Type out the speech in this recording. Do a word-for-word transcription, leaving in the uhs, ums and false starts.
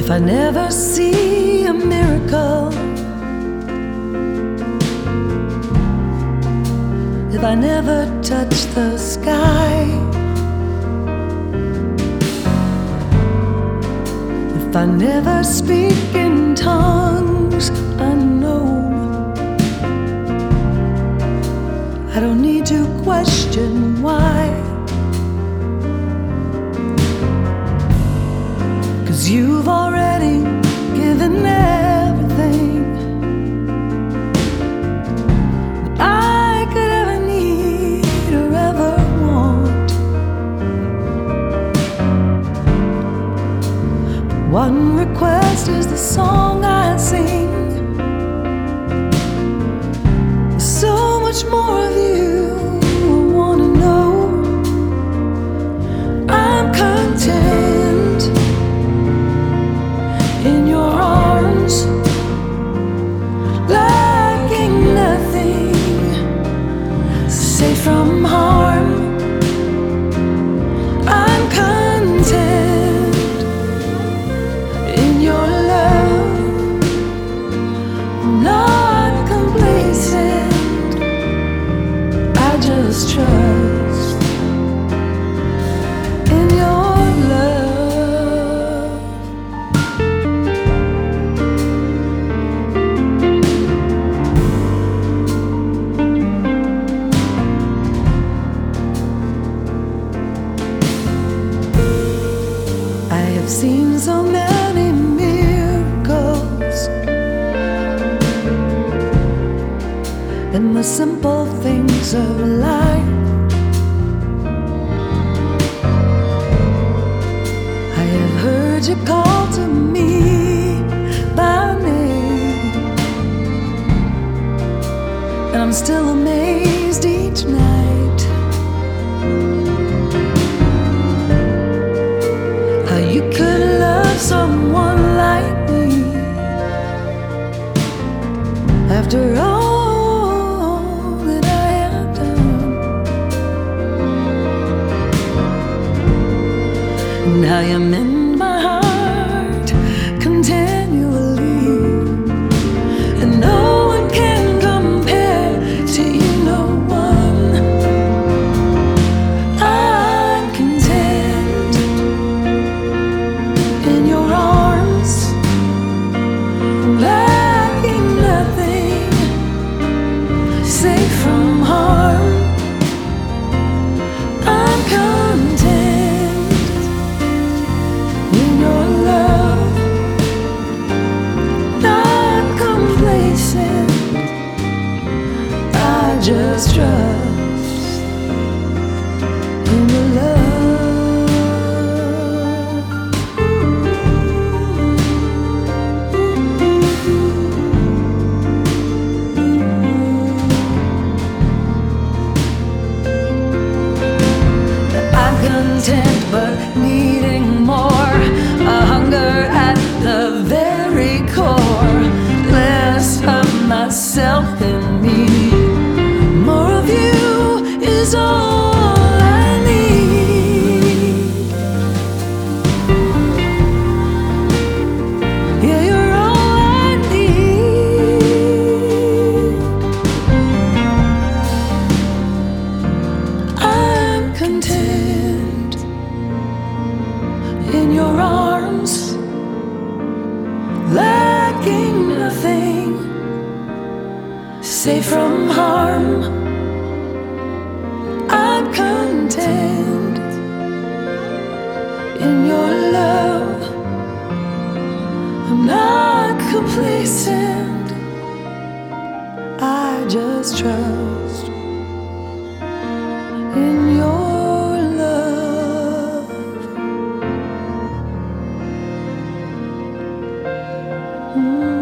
If I never see a miracle, if I never touch the sky, if I never speak in tongues, I know I don't need to question why. 'Cause you've already given everything that I could ever need or ever want. One request is the song I sing. There's so much more of you I wanna know. I'm content in your arms, lacking nothing, safe from harm. I'm content in your love, not complacent. I just trust in your love. I have seen so many miracles in the simple things of life. I have heard you call to me by name, and I'm still amazed each night how you could love someone like me after all that I have done, and how you mend my heart continually, and no one can compare to you, no one. I'm content in your arms, lacking nothing, safe from harm. I'm content in your love, not complacent. I just trust in your love. I'm content but needing more, a hunger at the very core, less of myself in me, more of you is all I need. Yeah, you're all I need. I'm content in your arms, lacking nothing, safe from harm. I'm content in your love, I'm not complacent. I just trust in your love. Mm.